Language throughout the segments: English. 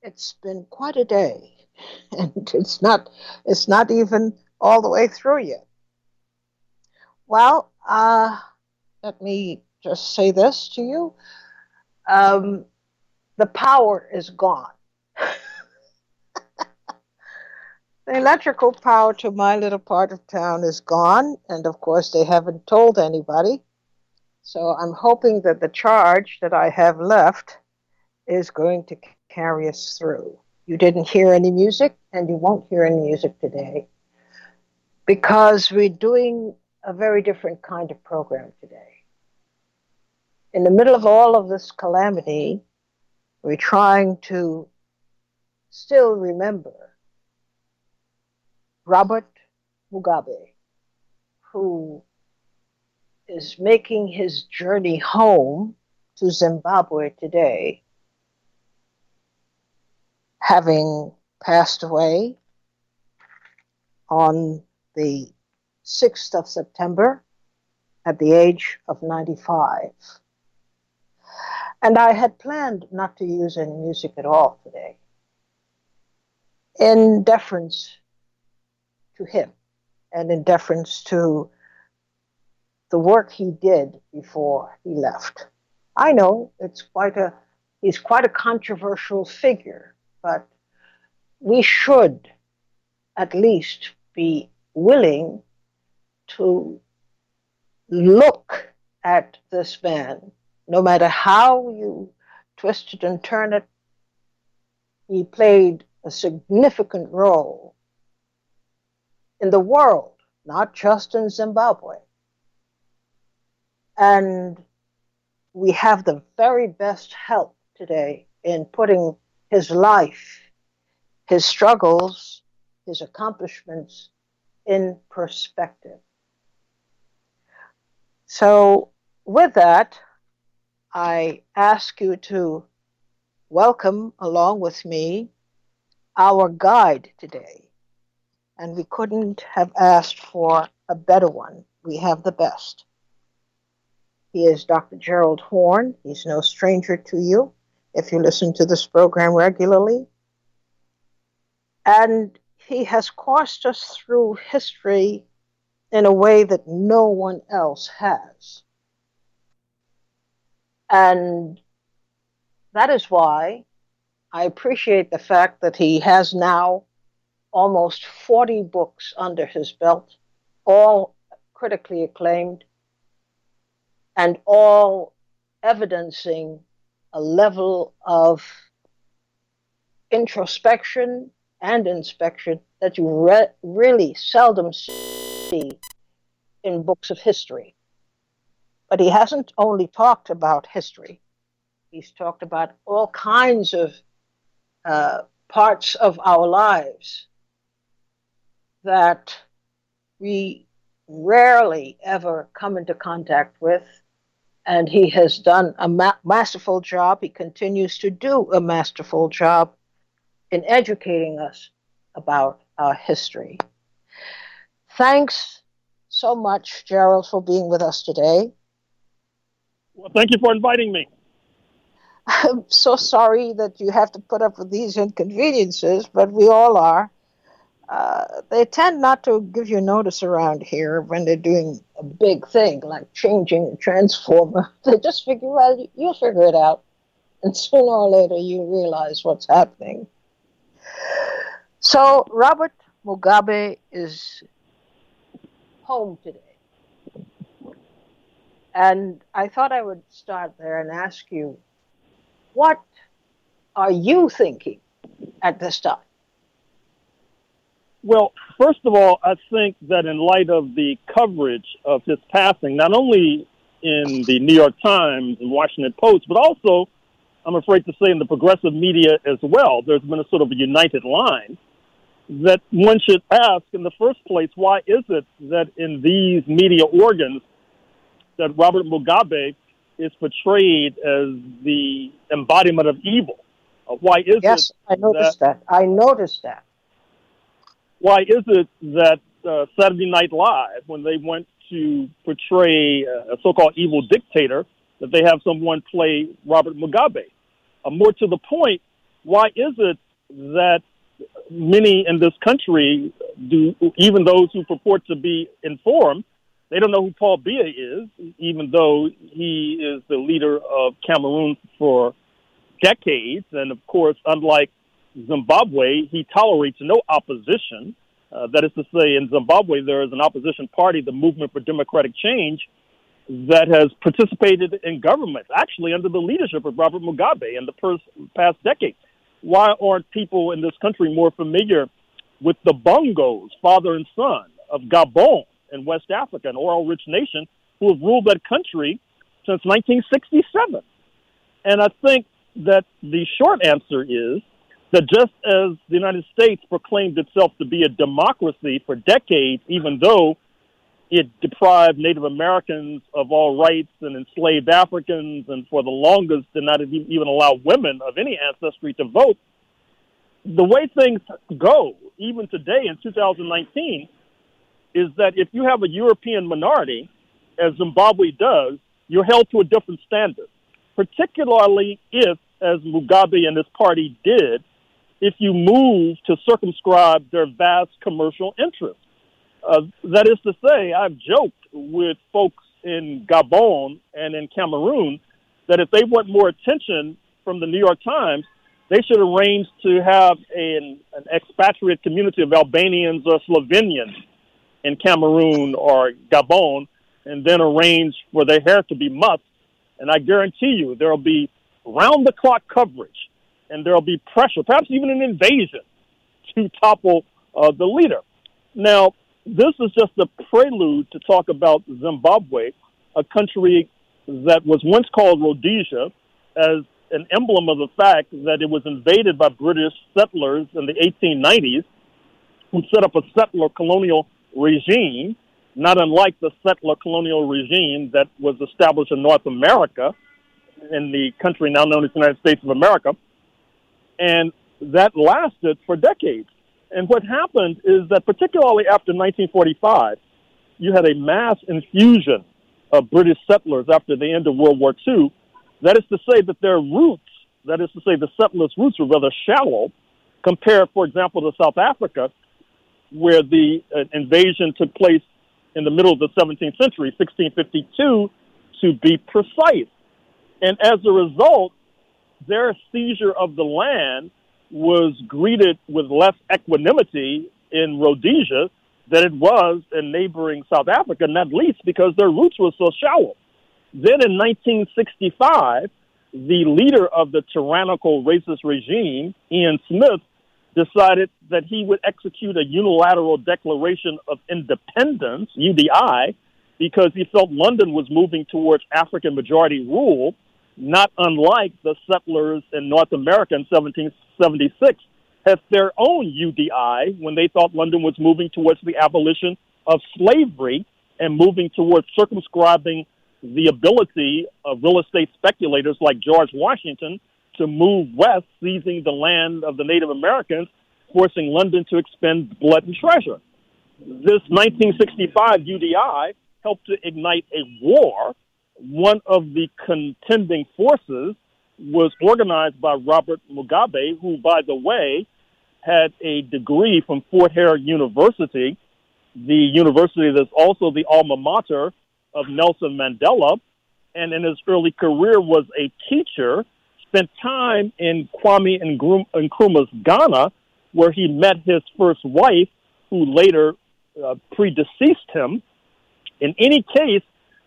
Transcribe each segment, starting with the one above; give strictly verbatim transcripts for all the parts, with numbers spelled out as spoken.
It's been quite a day, and it's not it's not even all the way through yet. Well, uh, let me just say this to you. Um, the power is gone. The electrical power to my little part of town is gone, and of course, they haven't told anybody. So I'm hoping that the charge that I have left is going to carry us through. You didn't hear any music, and you won't hear any music today because we're doing a very different kind of program today. In the middle of all of this calamity, we're trying to still remember Robert Mugabe, who is making his journey home to Zimbabwe today, having passed away on the sixth of September at the age of ninety-five. And I had planned not to use any music at all today, in deference to him and in deference to the work he did before he left. I know it's quite a he's quite a controversial figure, but we should at least be willing to look at this man, no matter how you twist it and turn it. He played a significant role in the world, not just in Zimbabwe. And we have the very best help today in putting his life, his struggles, his accomplishments in perspective. So, with that, I ask you to welcome along with me our guide today. And we couldn't have asked for a better one. We have the best. He is Doctor Gerald Horne. He's no stranger to you if you listen to this program regularly. And he has coursed us through history in a way that no one else has. And that is why I appreciate the fact that he has now almost forty books under his belt, all critically acclaimed, and all evidencing a level of introspection and inspection that you re- really seldom see in books of history. But he hasn't only talked about history. He's talked about all kinds of uh, parts of our lives that we rarely ever come into contact with. And he has done a ma- masterful job. He continues to do a masterful job in educating us about our history. Thanks so much, Gerald, for being with us today. Well, thank you for inviting me. I'm so sorry that you have to put up with these inconveniences, but we all are. Uh, they tend not to give you notice around here when they're doing a big thing like changing a transformer. They just figure, well, you'll figure it out. And sooner or later, you realize what's happening. So, Robert Mugabe is home today. And I thought I would start there and ask you, what are you thinking at this time? Well, first of all, I think that in light of the coverage of his passing, not only in the New York Times and Washington Post, but also, I'm afraid to say, in the progressive media as well, there's been a sort of a united line that one should ask in the first place, why is it that in these media organs that Robert Mugabe is portrayed as the embodiment of evil? Uh, why is yes, it I noticed that, that. I noticed that. Why is it that uh, Saturday Night Live, when they went to portray a so-called evil dictator, that they have someone play Robert Mugabe? Uh, more to the point, why is it that many in this country do, even those who purport to be informed, they don't know who Paul Biya is, even though he is the leader of Cameroon for decades. And of course, unlike Zimbabwe, he tolerates no opposition. Uh, that is to say, in Zimbabwe, there is an opposition party, the Movement for Democratic Change, that has participated in government, actually under the leadership of Robert Mugabe in the pers- past decade. Why aren't people in this country more familiar with the Bongos, father and son, of Gabon in West Africa, an oil-rich nation who have ruled that country since nineteen sixty-seven? And I think that the short answer is that just as the United States proclaimed itself to be a democracy for decades, even though it deprived Native Americans of all rights and enslaved Africans, and for the longest did not even allow women of any ancestry to vote, the way things go, even today in two thousand nineteen, is that if you have a European minority, as Zimbabwe does, you're held to a different standard, particularly if, as Mugabe and his party did, if you move to circumscribe their vast commercial interests. Uh, that is to say, I've joked with folks in Gabon and in Cameroon that if they want more attention from the New York Times, they should arrange to have an, an expatriate community of Albanians or Slovenians in Cameroon or Gabon, and then arrange for their hair to be mussed. And I guarantee you there will be round-the-clock coverage, and there will be pressure, perhaps even an invasion, to topple uh, the leader. Now, this is just a prelude to talk about Zimbabwe, a country that was once called Rhodesia, as an emblem of the fact that it was invaded by British settlers in the eighteen nineties, who set up a settler colonial regime, not unlike the settler colonial regime that was established in North America, in the country now known as the United States of America. And that lasted for decades. And what happened is that particularly after nineteen forty-five, you had a mass infusion of British settlers after the end of World War Two. That is to say that their roots, that is to say the settlers' roots were rather shallow compared, for example, to South Africa, where the uh, invasion took place in the middle of the seventeenth century, sixteen fifty-two, to be precise. And as a result, their seizure of the land was greeted with less equanimity in Rhodesia than it was in neighboring South Africa, not least because their roots were so shallow. Then in nineteen sixty-five, the leader of the tyrannical racist regime, Ian Smith, decided that he would execute a unilateral declaration of independence, U D I, because he felt London was moving towards African majority rule, not unlike the settlers in North America in seventeen seventy-six had their own U D I when they thought London was moving towards the abolition of slavery and moving towards circumscribing the ability of real estate speculators like George Washington to move west, seizing the land of the Native Americans, forcing London to expend blood and treasure. This nineteen sixty-five U D I helped to ignite a war. One of the contending forces was organized by Robert Mugabe, who, by the way, had a degree from Fort Hare University, the university that's also the alma mater of Nelson Mandela, and in his early career was a teacher, spent time in Kwame Nkrumah's Ghana, where he met his first wife, who later uh, predeceased him. In any case,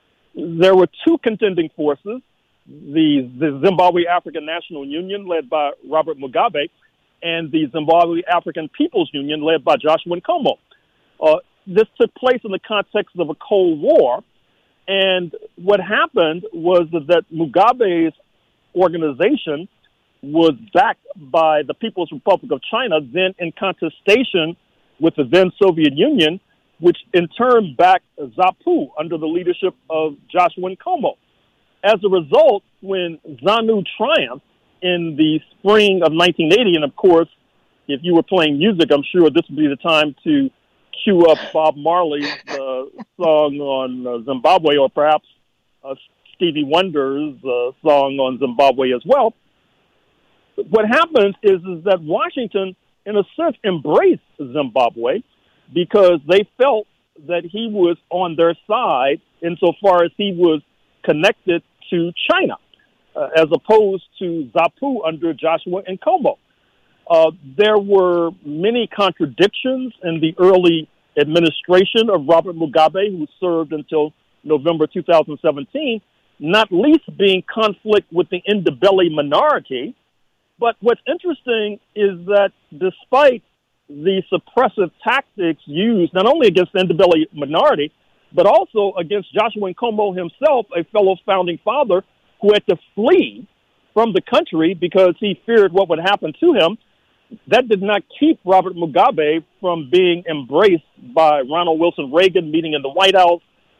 there were two contending forces, the, the Zimbabwe African National Union, led by Robert Mugabe, and the Zimbabwe African People's Union, led by Joshua Nkomo. Uh, this took place in the context of a Cold War, and what happened was that Mugabe's organization was backed by the People's Republic of China, then in contestation with the then Soviet Union, which in turn backed ZAPU under the leadership of Joshua Nkomo. As a result, when ZANU triumphed in the spring of nineteen eighty, and of course, if you were playing music, I'm sure this would be the time to cue up Bob Marley's uh, song on uh, Zimbabwe, or perhaps uh, Stevie Wonder's uh, song on Zimbabwe as well. what happens is, is that Washington, in a sense, embraced Zimbabwe because they felt that he was on their side insofar as he was connected to China, uh, as opposed to ZAPU under Joshua Nkomo. Uh, there were many contradictions in the early administration of Robert Mugabe, who served until November two thousand seventeen, not least being conflict with the Ndebele minority. But what's interesting is that despite the suppressive tactics used not only against the Ndebele minority, but also against Joshua Nkomo himself, a fellow founding father who had to flee from the country because he feared what would happen to him, that did not keep Robert Mugabe from being embraced by Ronald Wilson Reagan, meeting in the White House,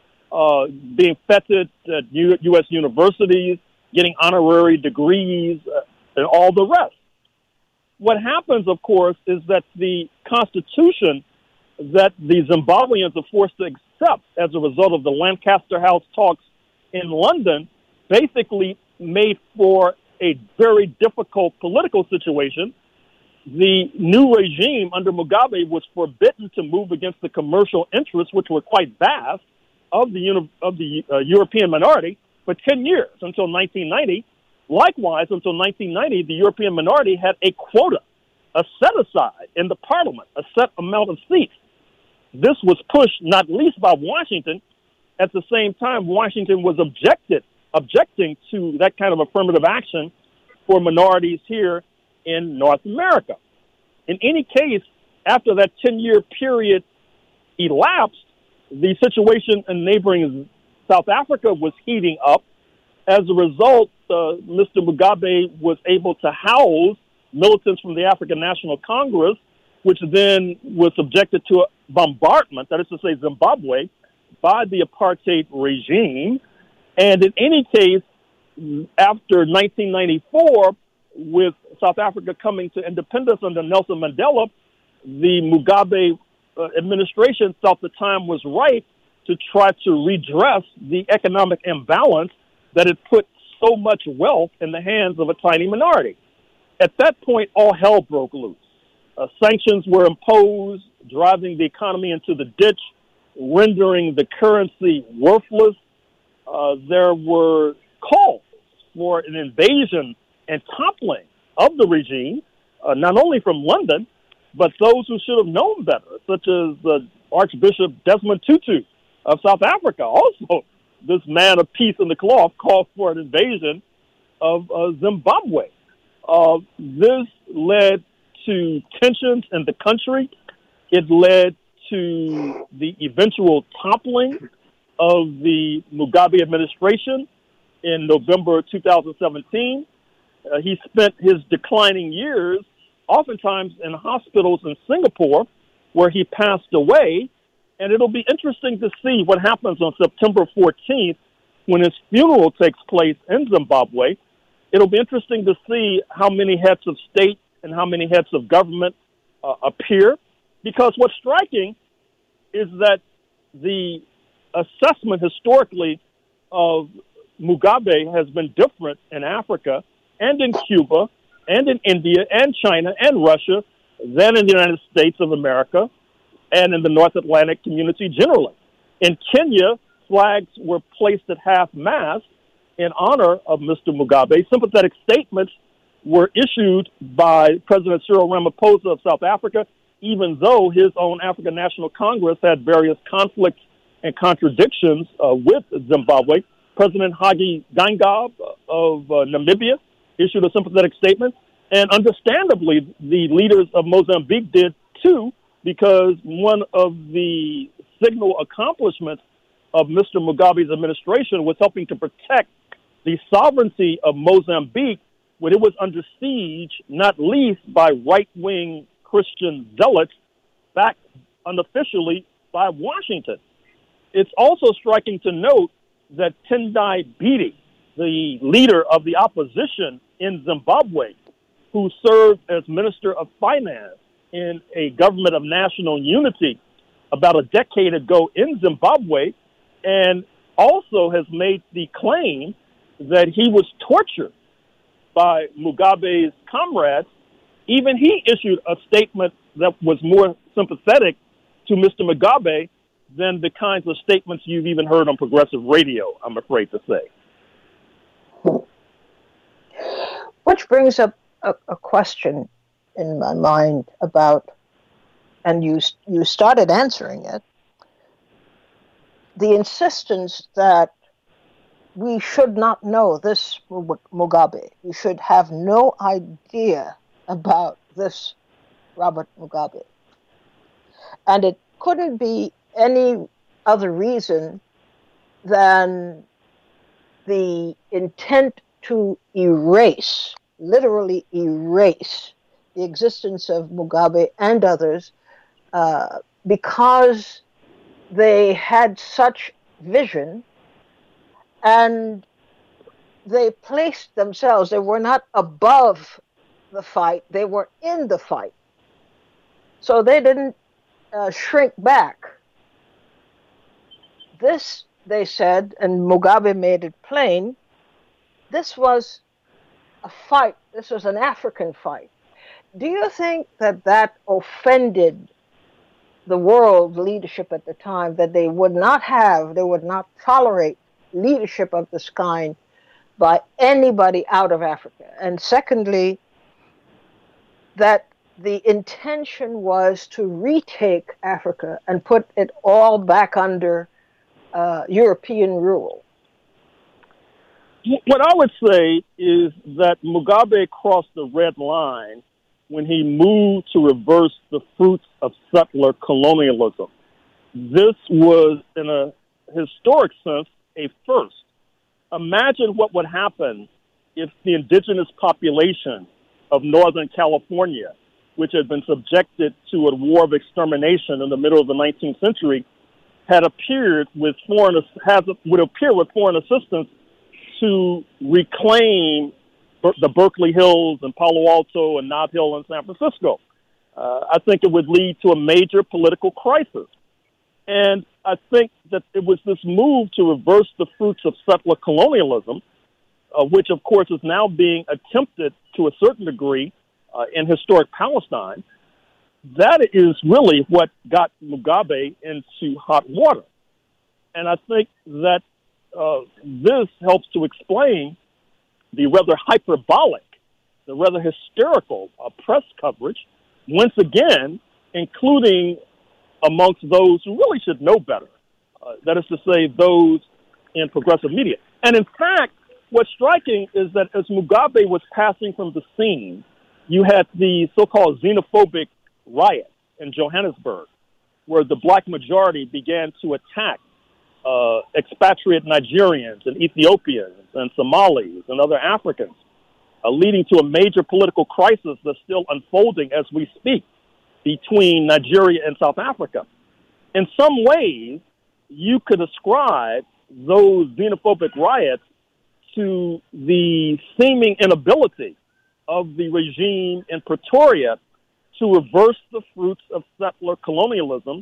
uh, being feted at U- U.S. universities, getting honorary degrees, uh, and all the rest. What happens, of course, is that the constitution that the Zimbabweans are forced to accept as a result of the Lancaster House talks in London basically made for a very difficult political situation. The new regime under Mugabe was forbidden to move against the commercial interests, which were quite vast, of the uni- of the uh, European minority for ten years until nineteen ninety. Likewise, until nineteen ninety, the European minority had a quota, a set-aside in the parliament, a set amount of seats. This was pushed not least by Washington. At the same time, Washington was objected, objecting to that kind of affirmative action for minorities here in North America. In any case, after that ten-year period elapsed, the situation in neighboring South Africa was heating up. As a result, uh, Mister Mugabe was able to house militants from the African National Congress, which then was subjected to a bombardment, that is to say Zimbabwe, by the apartheid regime. And in any case, after nineteen ninety-four, with South Africa coming to independence under Nelson Mandela, the Mugabe uh, administration felt the time was right to try to redress the economic imbalance that had put so much wealth in the hands of a tiny minority. At that point, all hell broke loose. Uh, sanctions were imposed, driving the economy into the ditch, rendering the currency worthless. Uh, there were calls for an invasion and toppling of the regime, uh, not only from London, but those who should have known better, such as uh, Archbishop Desmond Tutu of South Africa. Also, this man of peace in the cloth called for an invasion of uh, Zimbabwe. Uh, this led to tensions in the country. It led to the eventual toppling of the Mugabe administration in November two thousand seventeen. Uh, he spent his declining years oftentimes in hospitals in Singapore, where he passed away. And it'll be interesting to see what happens on September fourteenth when his funeral takes place in Zimbabwe. It'll be interesting to see how many heads of state and how many heads of government uh, appear, because what's striking is that the assessment historically of Mugabe has been different in Africa and in Cuba and in India and China and Russia than in the United States of America and in the North Atlantic community generally. In Kenya, flags were placed at half-mast in honor of Mister Mugabe. Sympathetic statements were issued by President Cyril Ramaphosa of South Africa, even though his own African National Congress had various conflicts and contradictions uh, with Zimbabwe. President Hage Geingob of uh, Namibia issued a sympathetic statement, and understandably, the leaders of Mozambique did too, because one of the signal accomplishments of Mister Mugabe's administration was helping to protect the sovereignty of Mozambique when it was under siege, not least by right-wing Christian zealots, backed unofficially by Washington. It's also striking to note that Tendai Biti, the leader of the opposition in Zimbabwe, who served as Minister of Finance in a government of national unity about a decade ago in Zimbabwe, and also has made the claim that he was tortured by Mugabe's comrades, even he issued a statement that was more sympathetic to Mister Mugabe than the kinds of statements you've even heard on progressive radio, I'm afraid to say. Which brings up a, a question in my mind about, and you you started answering it, the insistence that we should not know this Mugabe. We should have no idea about this Robert Mugabe. And it couldn't be any other reason than the intent to erase, literally erase, the existence of Mugabe and others uh, because they had such vision and they placed themselves, they were not above the fight, they were in the fight. So they didn't uh, shrink back. This, they said, and Mugabe made it plain, this was a fight, this was an African fight. Do you think that that offended the world leadership at the time, that they would not have, they would not tolerate leadership of this kind by anybody out of Africa? And secondly, that the intention was to retake Africa and put it all back under uh, European rule? What I would say is that Mugabe crossed the red line when he moved to reverse the fruits of settler colonialism. This was, in a historic sense, a first. Imagine what would happen if the indigenous population of Northern California, which had been subjected to a war of extermination in the middle of the nineteenth century, had appeared with foreign has would appear with foreign assistance to reclaim the Berkeley Hills and Palo Alto and Nob Hill in San Francisco. Uh, I think it would lead to a major political crisis. And I think that it was this move to reverse the fruits of settler colonialism, uh, which, of course, is now being attempted to a certain degree uh, in historic Palestine. That is really what got Mugabe into hot water. And I think that uh, this helps to explain the rather hyperbolic, the rather hysterical uh, press coverage, once again, including amongst those who really should know better. Uh, that is to say, those in progressive media. And in fact, what's striking is that as Mugabe was passing from the scene, you had the so-called xenophobic riot in Johannesburg, where the black majority began to attack uh, expatriate Nigerians and Ethiopians and Somalis and other Africans, uh, leading to a major political crisis that's still unfolding as we speak between Nigeria and South Africa. In some ways, you could ascribe those xenophobic riots to the seeming inability of the regime in Pretoria to reverse the fruits of settler colonialism,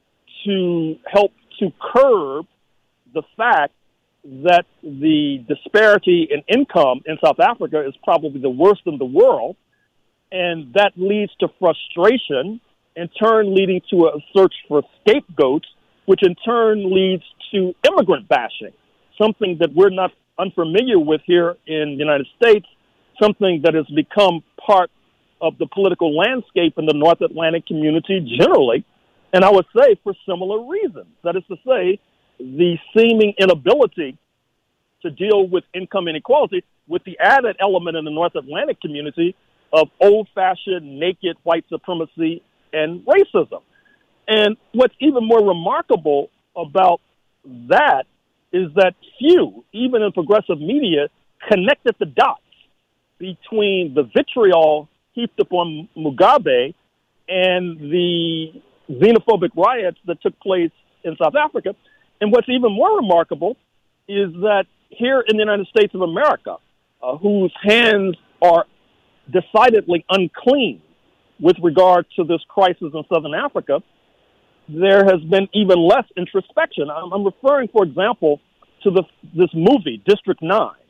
to help to curb the fact that the disparity in income in South Africa is probably the worst in the world, and that leads to frustration, in turn leading to a search for scapegoats, which in turn leads to immigrant bashing, something that we're not unfamiliar with here in the United States, something that has become part of the political landscape in the North Atlantic community generally, and I would say for similar reasons. That is to say, the seeming inability to deal with income inequality with the added element in the North Atlantic community of old-fashioned naked white supremacy and racism. And what's even more remarkable about that is that few, even in progressive media, connected the dots between the vitriol heaped upon Mugabe and the xenophobic riots that took place in South Africa. And what's even more remarkable is that here in the United States of America, uh, whose hands are decidedly unclean with regard to this crisis in Southern Africa, there has been even less introspection. I'm, I'm referring, for example, to the, this movie, District nine,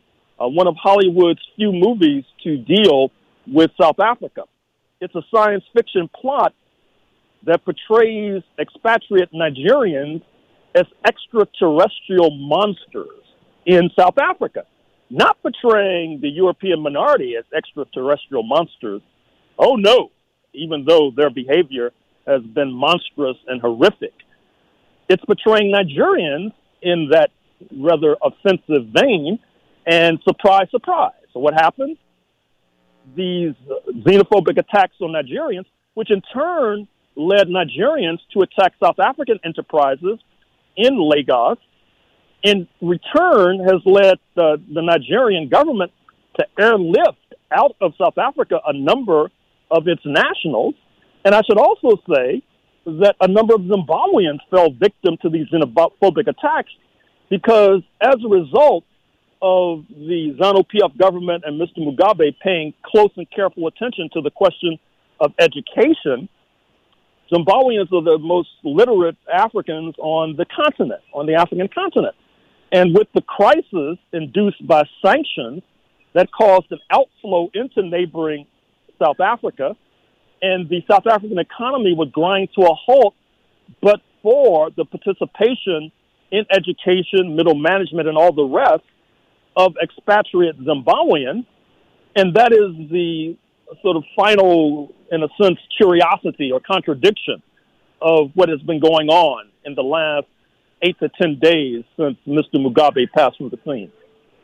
uh, one of Hollywood's few movies to deal with South Africa. It's a science fiction plot that portrays expatriate Nigerians as extraterrestrial monsters in South Africa, not portraying the European minority as extraterrestrial monsters. Oh, no, even though their behavior has been monstrous and horrific. It's portraying Nigerians in that rather offensive vein, and surprise, surprise. So what happens? These xenophobic attacks on Nigerians, which in turn led Nigerians to attack South African enterprises in Lagos, in return has led the, the Nigerian government to airlift out of South Africa a number of its nationals. And I should also say that a number of Zimbabweans fell victim to these xenophobic attacks because as a result of the ZANU-P F government and Mister Mugabe paying close and careful attention to the question of education, Zimbabweans are the most literate Africans on the continent, on the African continent. And with the crisis induced by sanctions that caused an outflow into neighboring South Africa, and the South African economy would grind to a halt, but for the participation in education, middle management, and all the rest of expatriate Zimbabweans. And that is the sort of final, in a sense, curiosity or contradiction of what has been going on in the last eight to ten days since Mister Mugabe passed from the scene.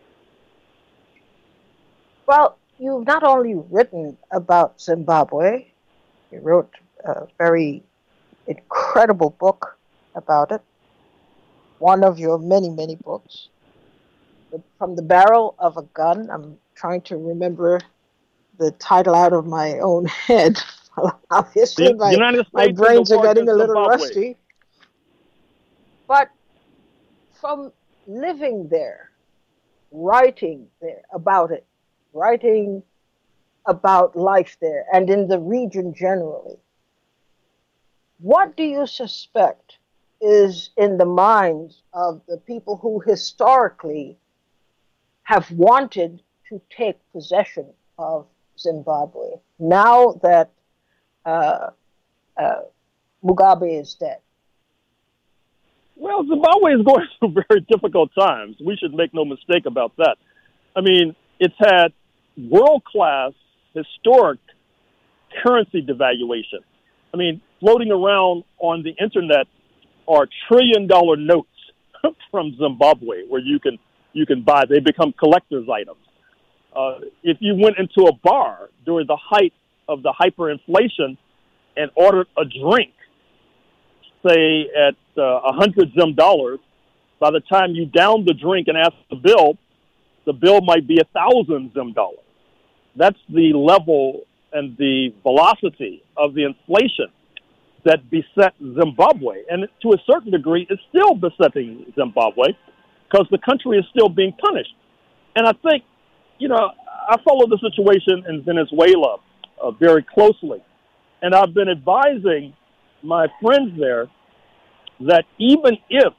Well, you've not only written about Zimbabwe, you wrote a very incredible book about it, one of your many, many books. From the Barrel of a Gun. I'm trying to remember the title out of my own head. Obviously, my, my brains are getting a little Zimbabwe. rusty. But from living there, writing there about it, writing about life there and in the region generally, what do you suspect is in the minds of the people who historically have wanted to take possession of Zimbabwe now that uh, uh, Mugabe is dead? Well, Zimbabwe is going through very difficult times. We should make no mistake about that. I mean, it's had world-class, historic currency devaluation. I mean, floating around on the internet are trillion-dollar notes from Zimbabwe where you can you can buy. They become collector's items. Uh, if you went into a bar during the height of the hyperinflation and ordered a drink, say at uh, one hundred Zim dollars, by the time you down the drink and ask the bill, the bill might be one thousand Zim dollars. That's the level and the velocity of the inflation that beset Zimbabwe. And to a certain degree, it's still besetting Zimbabwe because the country is still being punished. And I think, you know, I follow the situation in Venezuela uh, very closely. And I've been advising my friends there that even if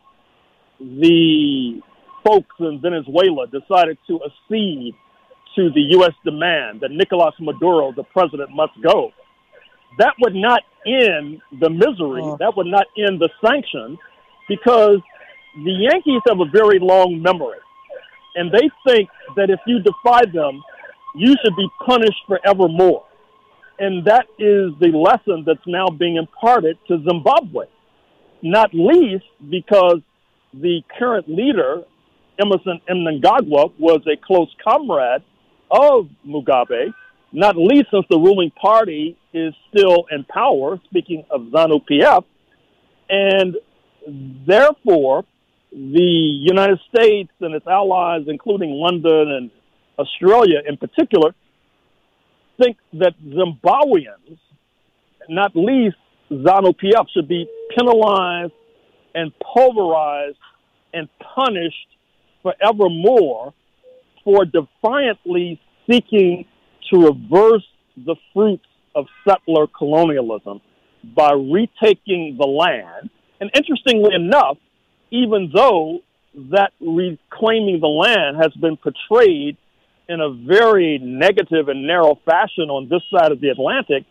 the folks in Venezuela decided to accede to the U S demand that Nicolas Maduro, the president, must go, that would not end the misery. Oh. That would not end the sanctions, because the Yankees have a very long memory. And they think that if you defy them, you should be punished forevermore. And that is the lesson that's now being imparted to Zimbabwe, not least because the current leader, Emmerson Mnangagwa, was a close comrade of Mugabe, not least since the ruling party is still in power, speaking of ZANU-P F, and therefore the United States and its allies, including London and Australia in particular, think that Zimbabweans, not least ZANU-P F, should be penalized and pulverized and punished forevermore for defiantly seeking to reverse the fruits of settler colonialism by retaking the land. And interestingly enough, even though that reclaiming the land has been portrayed in a very negative and narrow fashion on this side of the Atlantic,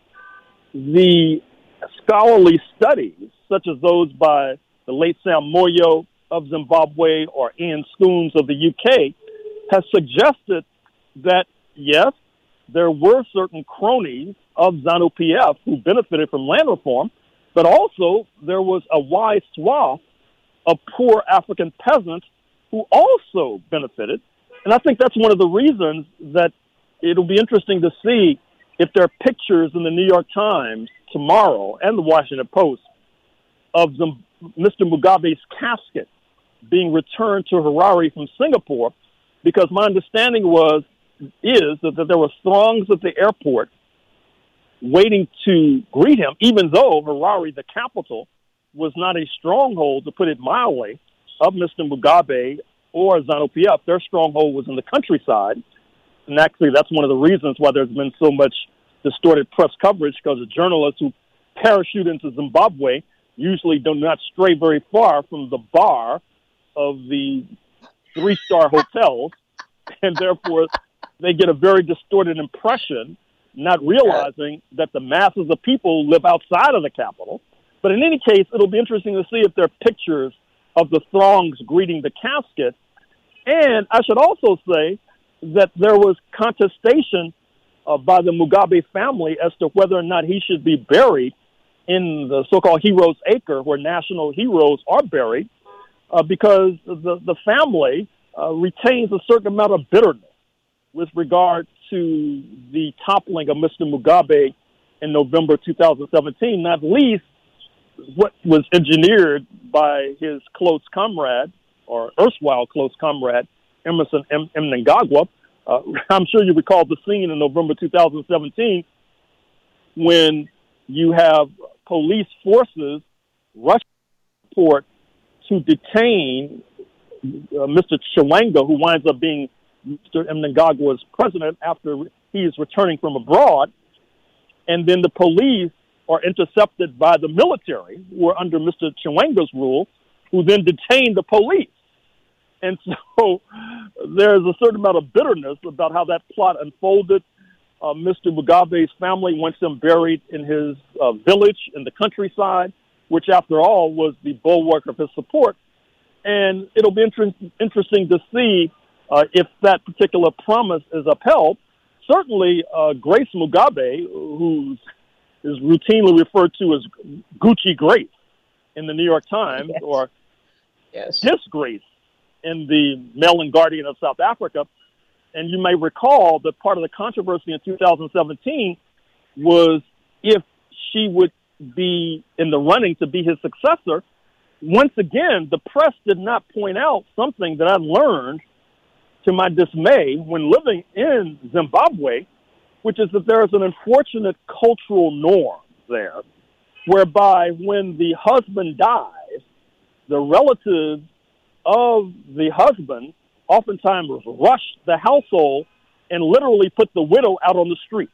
the scholarly studies, such as those by the late Sam Moyo of Zimbabwe or Ian Scoones of the U K, has suggested that, yes, there were certain cronies of ZANU-P F who benefited from land reform, but also there was a wide swath of poor African peasants who also benefited. And I think that's one of the reasons that it'll be interesting to see if there are pictures in the New York Times tomorrow and the Washington Post of the, Mister Mugabe's casket being returned to Harare from Singapore, because my understanding was, is that, that there were throngs at the airport waiting to greet him, even though Harare, the capital, was not a stronghold, to put it mildly, of Mister Mugabe or ZANU-P F. Their stronghold was in the countryside. And actually, that's one of the reasons why there's been so much distorted press coverage, because the journalists who parachute into Zimbabwe usually do not stray very far from the bar of the three-star hotels, and therefore they get a very distorted impression, not realizing that the masses of people live outside of the capital. But in any case, it'll be interesting to see if there are pictures of the throngs greeting the casket. And I should also say that there was contestation uh, by the Mugabe family as to whether or not he should be buried in the so-called Heroes Acre, where national heroes are buried, uh, because the, the family uh, retains a certain amount of bitterness with regard to the toppling of Mister Mugabe in November two thousand seventeen, not least what was engineered by his close comrade, or erstwhile close comrade, Emerson M. Mnangagwa. Uh, I'm sure you recall the scene in November two thousand seventeen when you have police forces rush to the port to detain uh, Mister Chiwenga, who winds up being Mister Mnangagwa's president after he is returning from abroad. And then the police are intercepted by the military, who are under Mister Chiwenga's rule, who then detain the police. And so there's a certain amount of bitterness about how that plot unfolded. Uh, Mister Mugabe's family wants him buried in his uh, village in the countryside, which, after all, was the bulwark of his support. And it'll be inter- interesting to see uh, if that particular promise is upheld. Certainly, uh, Grace Mugabe, who is routinely referred to as Gucci Grace in the New York Times, yes. or yes. His Grace in the Mail and Guardian of South Africa. And you may recall that part of the controversy in two thousand seventeen was if she would be in the running to be his successor. Once again, the press did not point out something that I learned to my dismay when living in Zimbabwe, which is that there is an unfortunate cultural norm there, whereby when the husband dies, the relatives of the husband oftentimes rush the household and literally put the widow out on the streets.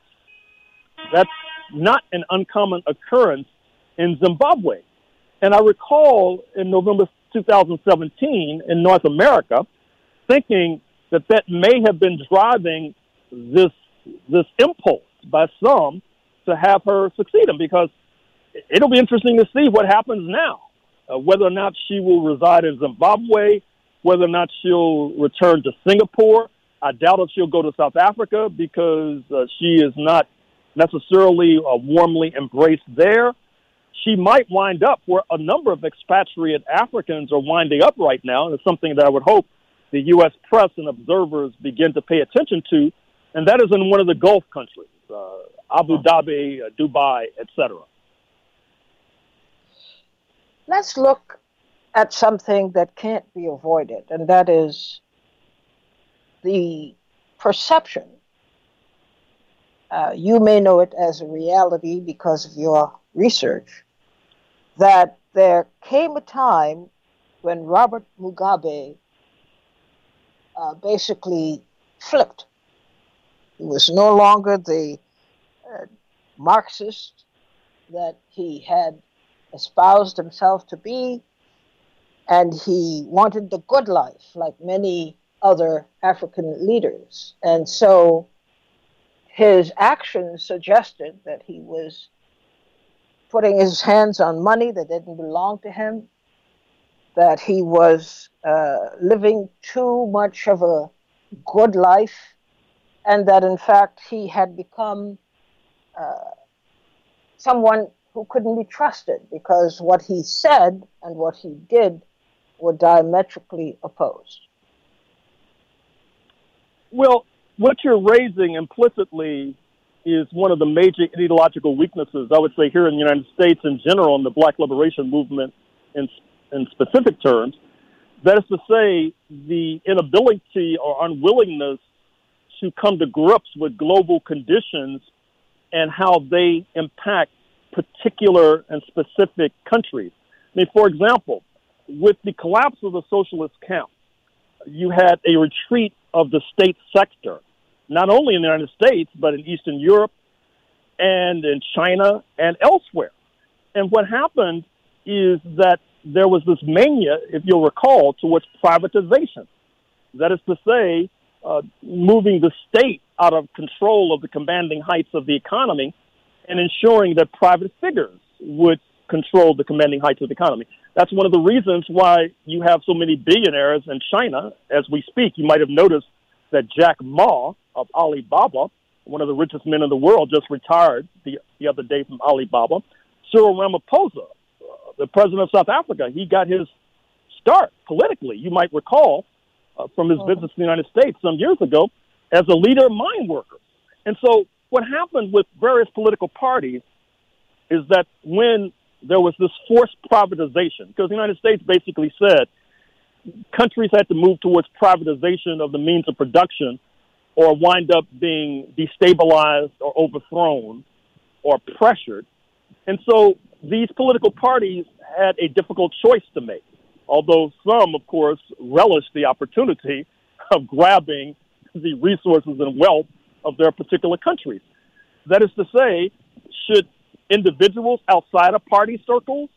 That's not an uncommon occurrence in Zimbabwe. And I recall in November two thousand seventeen in North America thinking that that may have been driving this this impulse by some to have her succeed him, because it'll be interesting to see what happens now, uh, whether or not she will reside in Zimbabwe, whether or not she'll return to Singapore. I doubt if she'll go to South Africa, because uh, she is not necessarily uh, warmly embraced there. She might wind up where a number of expatriate Africans are winding up right now, and it's something that I would hope the U S press and observers begin to pay attention to, and that is in one of the Gulf countries, uh, Abu Dhabi, uh, Dubai, et cetera. Let's look at something that can't be avoided, and that is the perception. Uh, you may know it as a reality because of your research, that there came a time when Robert Mugabe uh, basically flipped. He was no longer the uh, Marxist that he had espoused himself to be, and he wanted the good life, like many other African leaders. And so his actions suggested that he was putting his hands on money that didn't belong to him, that he was uh, living too much of a good life, and that in fact he had become uh, someone who couldn't be trusted because what he said and what he did were diametrically opposed. Well, what you're raising implicitly is one of the major ideological weaknesses, I would say, here in the United States in general, in the Black liberation movement in, in specific terms. That is to say, the inability or unwillingness to come to grips with global conditions and how they impact particular and specific countries. I mean, for example, with the collapse of the socialist camp, you had a retreat of the state sector, not only in the United States, but in Eastern Europe and in China and elsewhere. And what happened is that there was this mania, if you'll recall, towards privatization. That is to say, uh, moving the state out of control of the commanding heights of the economy and ensuring that private figures would control the commanding heights of the economy. That's one of the reasons why you have so many billionaires in China as we speak. You might have noticed that Jack Ma of Alibaba, one of the richest men in the world, just retired the, the other day from Alibaba. Cyril Ramaphosa, uh, the president of South Africa, he got his start politically, you might recall, uh, from his oh. visits to the United States some years ago as a leader of mine workers. And so what happened with various political parties is that when there was this forced privatization, because the United States basically said countries had to move towards privatization of the means of production or wind up being destabilized or overthrown or pressured. And so these political parties had a difficult choice to make, although some, of course, relished the opportunity of grabbing the resources and wealth of their particular countries. That is to say, should individuals outside of party circles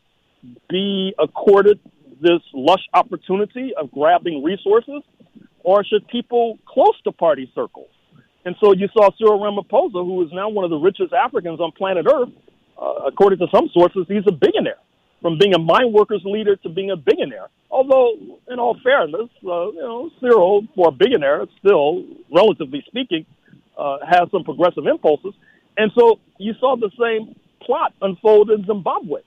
be accorded this lush opportunity of grabbing resources, or should people close to party circles? And so you saw Cyril Ramaphosa, who is now one of the richest Africans on planet Earth. Uh, according to some sources, he's a billionaire, from being a mine workers leader to being a billionaire. Although, in all fairness, uh, you know, Cyril, for a billionaire, still, relatively speaking, uh, has some progressive impulses. And so you saw the same plot unfold in Zimbabwe,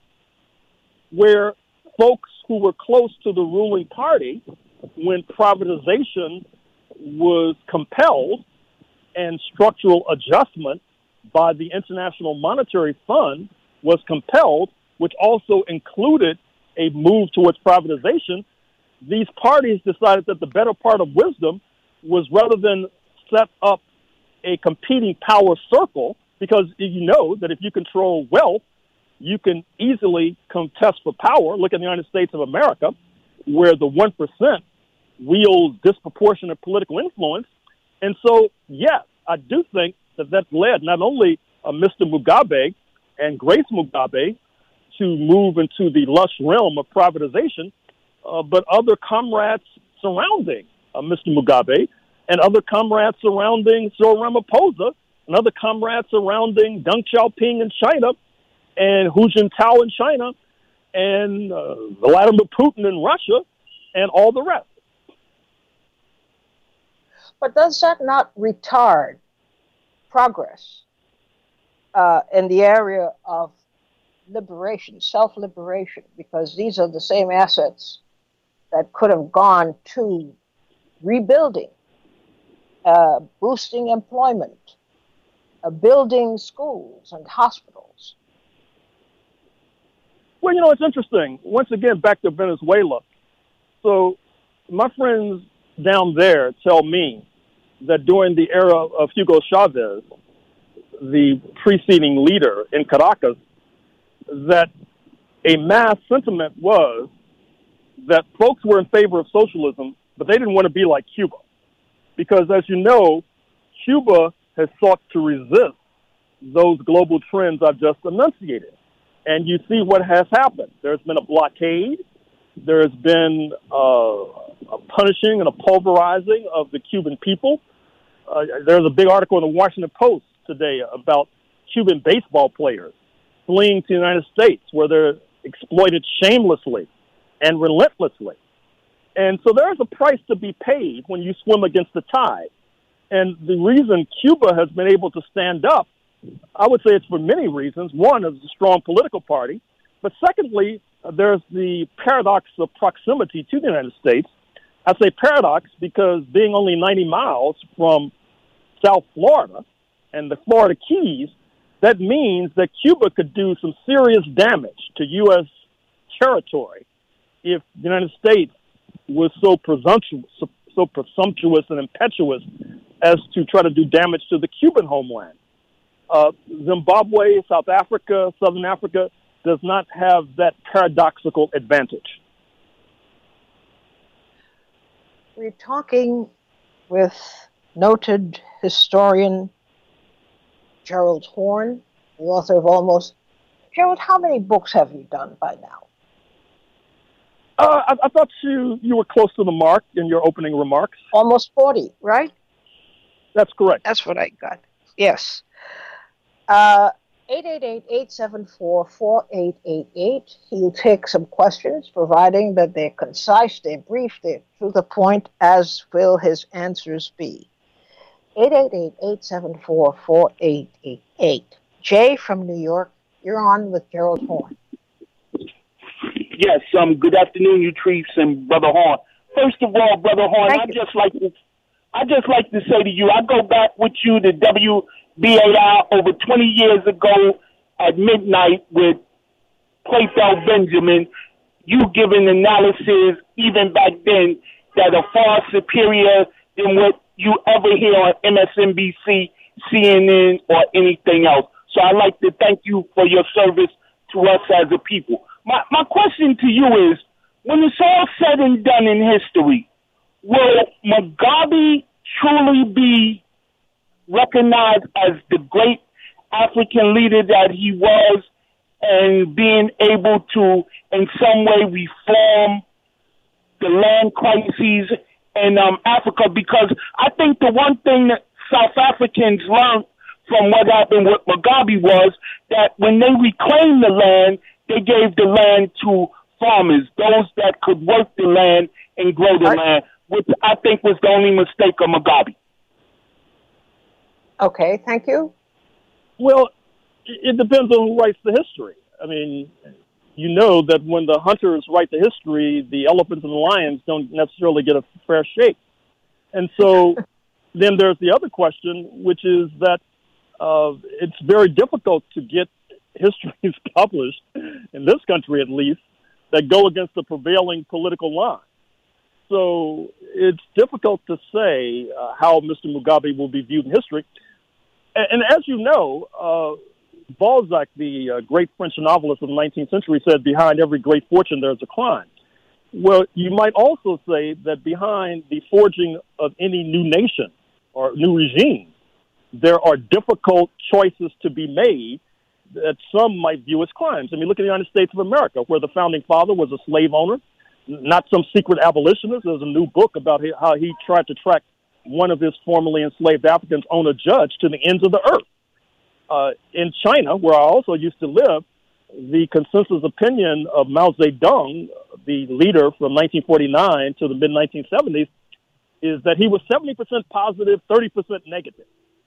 where folks who were close to the ruling party, when privatization was compelled and structural adjustment by the International Monetary Fund was compelled, which also included a move towards privatization, these parties decided that the better part of wisdom was, rather than set up a competing power circle, because you know that if you control wealth, you can easily contest for power. Look at the United States of America, where the one percent wields disproportionate political influence. And so, yes, I do think that that led not only uh, Mister Mugabe and Grace Mugabe to move into the lush realm of privatization, uh, but other comrades surrounding uh, Mister Mugabe and other comrades surrounding Cyril Ramaphosa and other comrades surrounding Deng Xiaoping in China and Hu Jintao in China and uh, Vladimir Putin in Russia and all the rest. But does that not retard progress uh, in the area of liberation, self-liberation? Because these are the same assets that could have gone to rebuilding, uh, boosting employment, uh, building schools and hospitals. Well, you know, it's interesting. Once again, back to Venezuela. So my friends down there tell me that during the era of Hugo Chavez, the preceding leader in Caracas, that a mass sentiment was that folks were in favor of socialism, but they didn't want to be like Cuba. Because, as you know, Cuba has sought to resist those global trends I've just enunciated. And you see what has happened. There's been a blockade. There's been uh, a punishing and a pulverizing of the Cuban people. Uh, there's a big article in the Washington Post today about Cuban baseball players fleeing to the United States where they're exploited shamelessly and relentlessly. And so there's a price to be paid when you swim against the tide. And the reason Cuba has been able to stand up, I would say it's for many reasons. One is a strong political party. But secondly, uh, there's the paradox of proximity to the United States. I say paradox because being only ninety miles from South Florida and the Florida Keys, that means that Cuba could do some serious damage to U S territory if the United States was so presumptuous, so presumptuous and impetuous as to try to do damage to the Cuban homeland. Uh, Zimbabwe, South Africa, Southern Africa does not have that paradoxical advantage. We're talking with noted historian Gerald Horne, the author of almost... Gerald, how many books have you done by now? Uh, I, I thought you, you were close to the mark in your opening remarks. Almost forty, right? That's correct. That's what I got. Yes. Uh, eight eight eight, eight seven four, four eight eight eight. He'll take some questions, providing that they're concise, they're brief, they're to the point, as will his answers be. eight eight eight, eight seven four, four eight eight eight. Jay from New York, you're on with Gerald Horne. Yes, um, good afternoon, you Treves and Brother Horne. First of all, Brother Horne, I just like to, I just like to say to you, I go back with you to W B A I over twenty years ago at midnight with Playfeld Benjamin. You giving analysis even back then that are far superior than what you ever hear on M S N B C, C N N, or anything else. So I'd like to thank you for your service to us as a people. My my question to you is, when it's all said and done in history, will Mugabe truly be recognized as the great African leader that he was, and being able to, in some way, reform the land crises in um, Africa? Because I think the one thing that South Africans learned from what happened with Mugabe was that when they reclaimed the land, they gave the land to farmers, those that could work the land and grow the land, which I think was the only mistake of Mugabe. Okay, thank you. Well, it depends on who writes the history. I mean, you know that when the hunters write the history, the elephants and the lions don't necessarily get a fair shake. And so then there's the other question, which is that uh, it's very difficult to get histories published, in this country at least, that go against the prevailing political line. So it's difficult to say uh, how Mister Mugabe will be viewed in history. And, and as you know, uh, Balzac, the uh, great French novelist of the nineteenth century, said, behind every great fortune there's a crime. Well, you might also say that behind the forging of any new nation or new regime, there are difficult choices to be made that some might view as crimes. I mean, look at the United States of America, where the founding father was a slave owner, not some secret abolitionist. There's a new book about how he tried to track one of his formerly enslaved Africans on a judge to the ends of the earth. Uh, in China, where I also used to live, the consensus opinion of Mao Zedong, the leader from nineteen forty-nine to the mid nineteen seventies, is that he was seventy percent positive, thirty percent negative.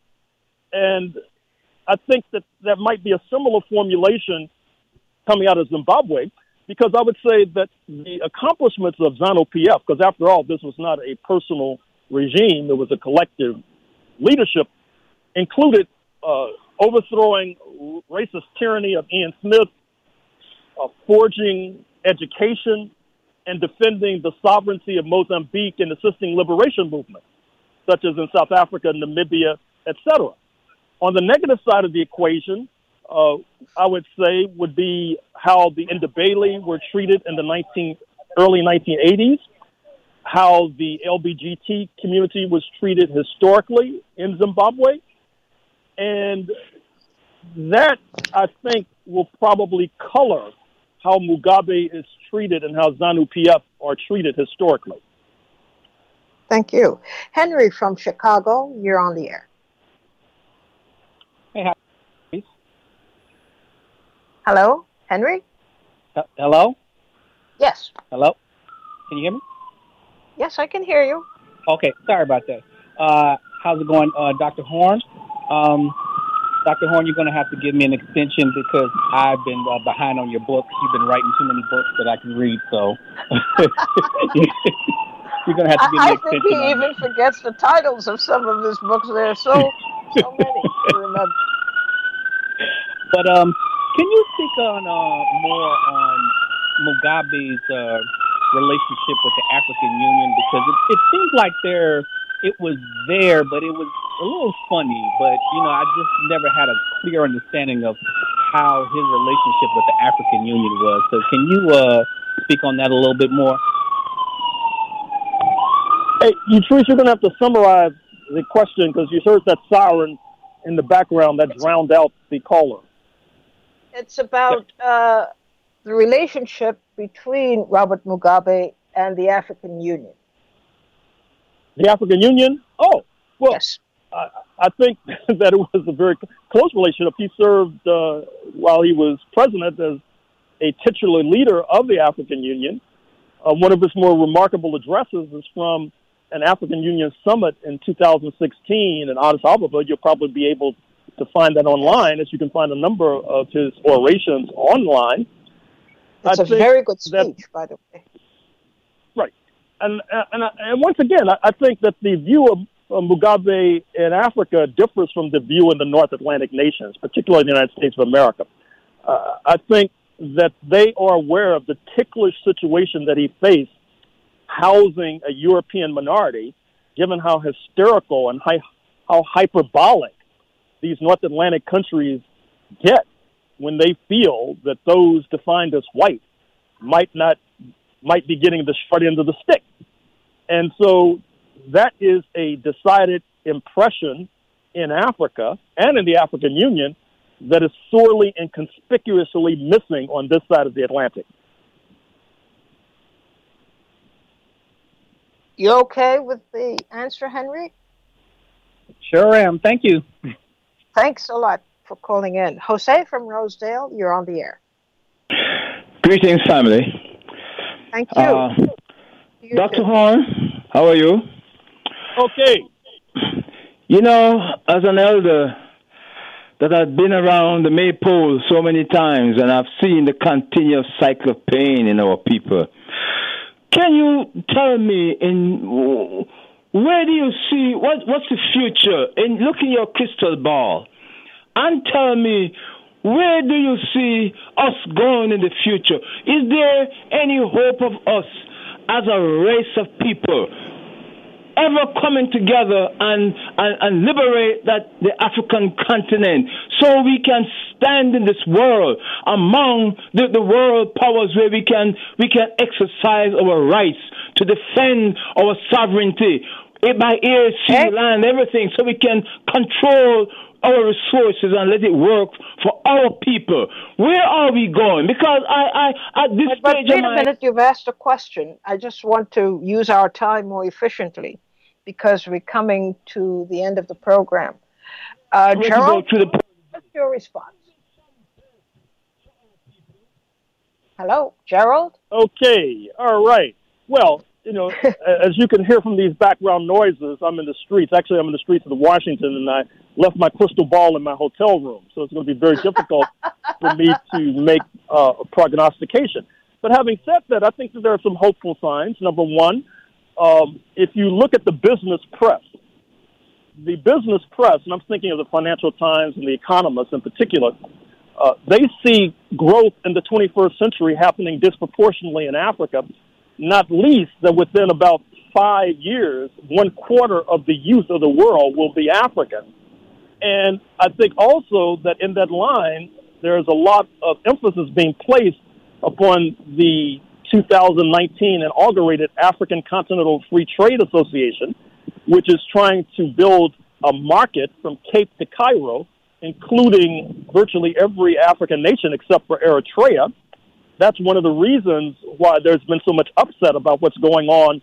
And I think that that might be a similar formulation coming out of Zimbabwe, because I would say that the accomplishments of ZANU-P F, because after all, this was not a personal regime, it was a collective leadership, included uh, overthrowing racist tyranny of Ian Smith, uh, forging education, and defending the sovereignty of Mozambique and assisting liberation movements, such as in South Africa, Namibia, et cetera. On the negative side of the equation, uh, I would say would be how the Ndebele were treated in the nineteen, early nineteen eighties, how the L G B T community was treated historically in Zimbabwe. And that, I think, will probably color how Mugabe is treated and how ZANU-P F are treated historically. Thank you. Henry from Chicago, you're on the air. Hey, hi. Hello, Henry? Uh, hello? Yes. Hello? Can you hear me? Yes, I can hear you. Okay, sorry about that. Uh, how's it going, uh, Doctor Horn? Um, Doctor Horn, you're going to have to give me an extension because I've been uh, behind on your books. You've been writing too many books that I can read, so you're going to have to give me an I extension. think he even that. forgets the titles of some of his books. There are so, so many to remember. But um, can you speak on uh, more on Mugabe's uh, relationship with the African Union? Because it, it seems like there, it was there, but it was a little funny. But, you know, I just never had a clear understanding of how his relationship with the African Union was. So can you uh, speak on that a little bit more? Hey, Utrice, you're going to have to summarize the question because you heard that siren in the background that drowned out the caller. It's about uh, the relationship between Robert Mugabe and the African Union. The African Union? Oh, well, yes. I, I think that it was a very close relationship. He served, uh, while he was president, as a titular leader of the African Union. Uh, one of his more remarkable addresses is from an African Union summit in two thousand sixteen in Addis Ababa. You'll probably be able to find that online, as you can find a number of his orations online. It's I a very good speech, that, by the way. Right. And and, and once again, I, I think that the view of uh, Mugabe in Africa differs from the view in the North Atlantic nations, particularly the United States of America. Uh, I think that they are aware of the ticklish situation that he faced housing a European minority, given how hysterical and hi- how hyperbolic these North Atlantic countries get when they feel that those defined as white might not might be getting the short end of the stick. And so that is a decided impression in Africa and in the African Union that is sorely and conspicuously missing on this side of the Atlantic. You okay with the answer, Henry? Sure am. Thank you. Thanks a lot for calling in. Jose from Rosedale, you're on the air. Greetings, family. Thank you. Uh, you Doctor too. Horn, how are you? Okay. You know, as an elder that has been around the Maypole so many times, and I've seen the continuous cycle of pain in our people, can you tell me in where do you see, what, what's the future? And look in your crystal ball and tell me, where do you see us going in the future? Is there any hope of us as a race of people ever coming together and, and, and liberate that the African continent so we can stand in this world among the, the world powers where we can we can exercise our rights to defend our sovereignty by air, sea, hey. land, everything, so we can control our resources and let it work for our people. Where are we going? Because I, I at this but, but stage wait of a my... minute, you've asked a question. I just want to use our time more efficiently because we're coming to the end of the program. Uh, Gerald, to the... what's your response? Hello, Gerald? Okay, all right. Well, you know, as you can hear from these background noises, I'm in the streets. Actually, I'm in the streets of Washington, and I left my crystal ball in my hotel room. So it's going to be very difficult for me to make uh, a prognostication. But having said that, I think that there are some hopeful signs. Number one, um, if you look at the business press, the business press, and I'm thinking of the Financial Times and the Economist in particular, uh, they see growth in the twenty-first century happening disproportionately in Africa. Not least that within about five years, one quarter of the youth of the world will be African. And I think also that in that line, there's a lot of emphasis being placed upon the two thousand nineteen inaugurated African Continental Free Trade Association, which is trying to build a market from Cape to Cairo, including virtually every African nation except for Eritrea. That's one of the reasons why there's been so much upset about what's going on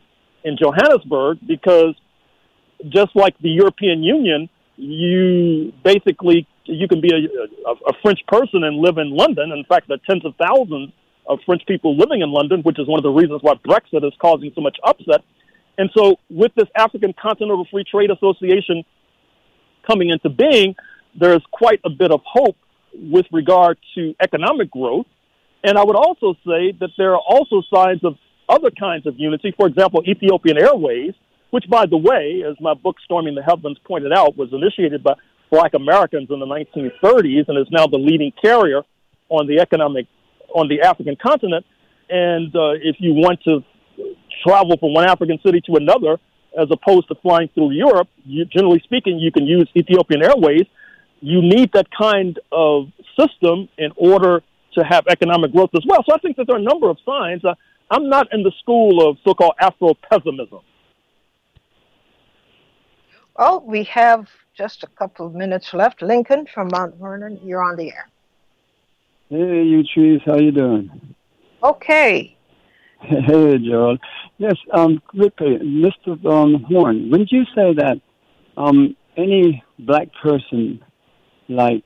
in Johannesburg, because just like the European Union, you basically, you can be a, a, a French person and live in London. In fact, there are tens of thousands of French people living in London, which is one of the reasons why Brexit is causing so much upset. And so with this African Continental Free Trade Association coming into being, there's quite a bit of hope with regard to economic growth. And I would also say that there are also signs of other kinds of unity. For example, Ethiopian Airways, which, by the way, as my book Storming the Heavens pointed out, was initiated by Black Americans in the nineteen thirties and is now the leading carrier on the economic, on the African continent. And uh, if you want to travel from one African city to another, as opposed to flying through Europe, you, generally speaking, you can use Ethiopian Airways. You need that kind of system in order to have economic growth as well. So I think that there are a number of signs. Uh, I'm not in the school of so-called Afro-pessimism. Well, we have just a couple of minutes left. Lincoln from Mount Vernon, you're on the air. Hey, you trees, how you doing? Okay. Hey, Gerald. Yes, um, quickly, Mister Um, Horn, wouldn't you say that um, any black person like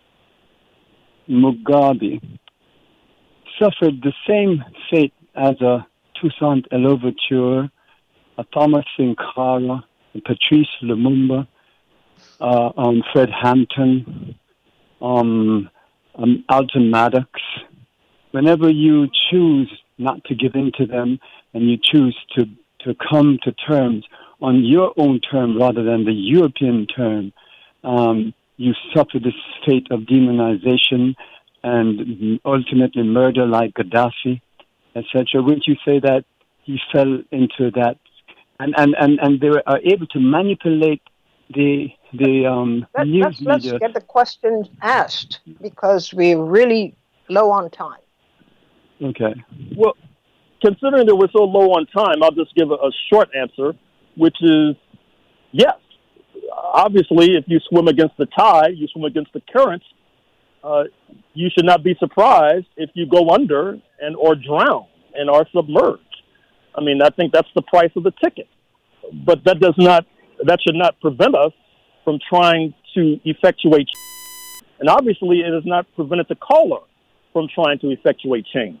Mugabe suffered the same fate as a Toussaint Louverture, a Thomas Sankara, Patrice Lumumba, uh, um, Fred Hampton, um, um, Alton Maddox? Whenever you choose not to give in to them and you choose to, to come to terms on your own term rather than the European term, um, you suffer this fate of demonization and ultimately murder like Gaddafi, et cetera. Wouldn't you say that he fell into that? And, and, and, and they were able to manipulate the the um, Let, news let's, let's media. get the questions asked because we're really low on time. Okay. Well, considering that we're so low on time, I'll just give a, a short answer, which is yes. Obviously, if you swim against the tide, you swim against the currents, uh, you should not be surprised if you go under and or drown and are submerged. I mean, I think that's the price of the ticket. But that does not, that should not prevent us from trying to effectuate change. And obviously, it has not prevented the caller from trying to effectuate change.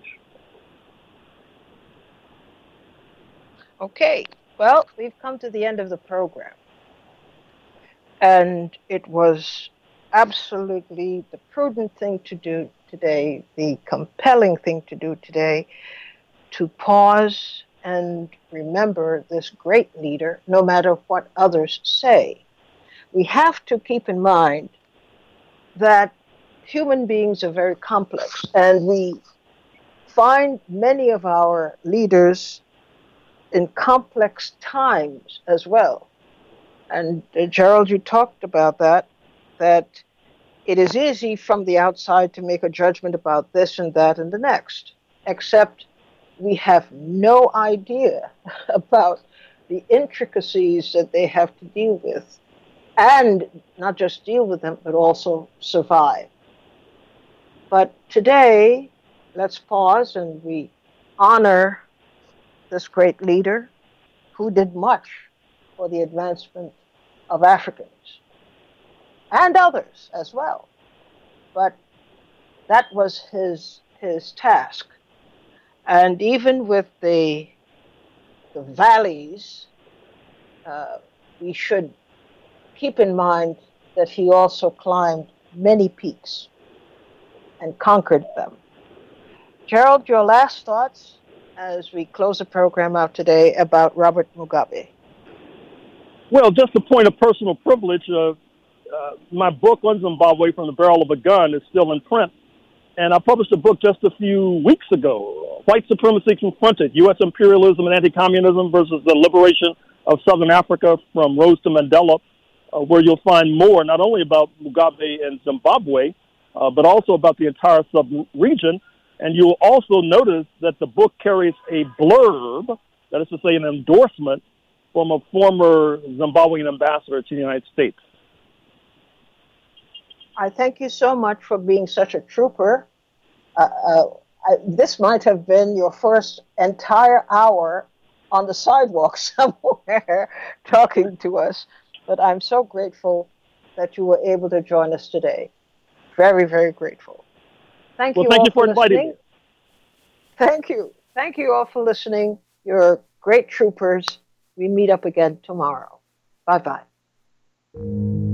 Okay. Well, we've come to the end of the program. And it was absolutely the prudent thing to do today, the compelling thing to do today, to pause and remember this great leader, no matter what others say. We have to keep in mind that human beings are very complex, and we find many of our leaders in complex times as well. And uh, Gerald, you talked about that, that it is easy from the outside to make a judgment about this and that and the next, except we have no idea about the intricacies that they have to deal with, and not just deal with them, but also survive. But today, let's pause and we honor this great leader who did much for the advancement of Africans and others as well. But that was his his task. And even with the, the valleys, uh, we should keep in mind that he also climbed many peaks and conquered them. Gerald, your last thoughts as we close the program out today about Robert Mugabe? Well, just a point of personal privilege. Uh, uh, my book on Zimbabwe, From the Barrel of a Gun, is still in print. And I published a book just a few weeks ago, White Supremacy Confronted, U S Imperialism and Anti-Communism versus the Liberation of Southern Africa from Rhodes to Mandela, uh, where you'll find more not only about Mugabe and Zimbabwe, uh, but also about the entire sub-region. And you'll also notice that the book carries a blurb, that is to say an endorsement, from a former Zimbabwean ambassador to the United States. I thank you so much for being such a trooper. Uh, uh, I, this might have been your first entire hour on the sidewalk somewhere talking to us. But I'm so grateful that you were able to join us today. Very, very grateful. Thank well, you thank all you for, for inviting listening. me. Thank you. Thank you all for listening. You're great troopers. We meet up again tomorrow. Bye-bye.